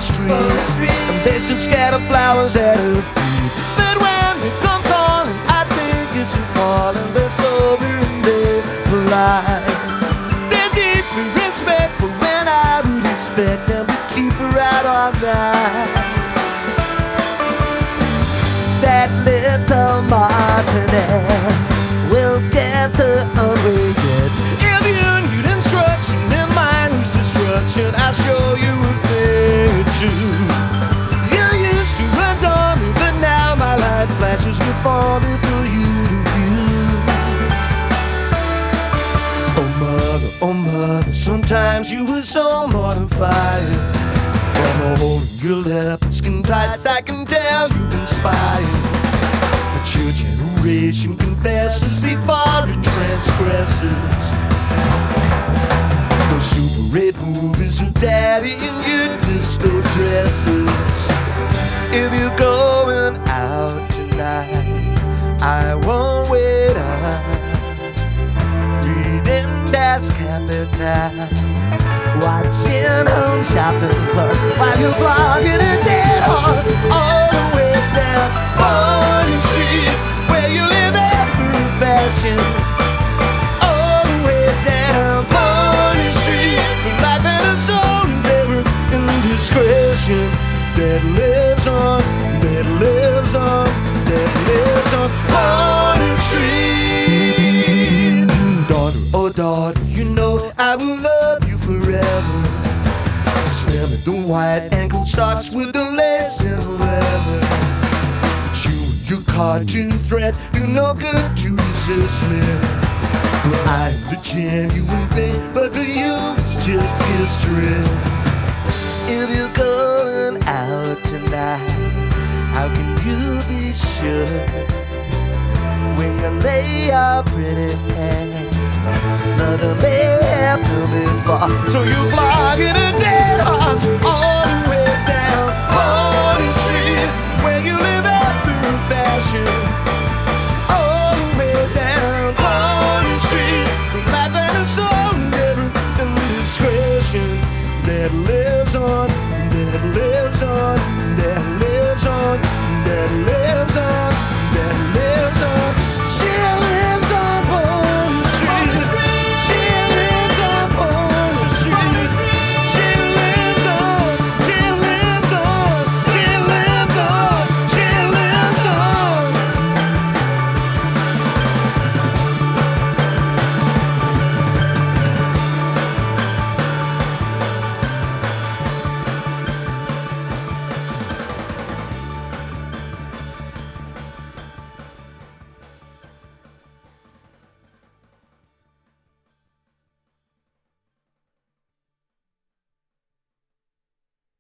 street, and they should scatter flowers at her feet. But when you come calling, I think it's you calling. They're sober and they're polite. They're deeply respectful when I would expect them to keep her out all night. That little martinet will get her unrated. If you need instruction in mindless destruction, I'll show you a thing or two. You used to adore me, but now my light flashes before me for you to view. Oh mother, sometimes you were so mortified. From holding your leopard skin tights, I can tell you've inspired. But your generation confesses before it transgresses. Those Super 8 movies with daddy in your disco dresses. If you're going out tonight, I won't wait up. Reading Das Kapital, watching Home Shopping Club while you're flogging a dead horse all the way down Morning Street, where you live after a fashion. All the way down Morning Street, with life and a soul endeavor and discretion that lives on, that lives on, that lives on Morning Street. Daughter, oh daughter, you know I will love you forever. Smelling the white ankle socks with the lace and leather. But you and your cartoon threat, you're no good to resist me. Well, I'm the genuine thing, but for you it's just history. If you're going out tonight, how can you be sure when you lay your pretty head? None may happen before, so you flogging a dead horse.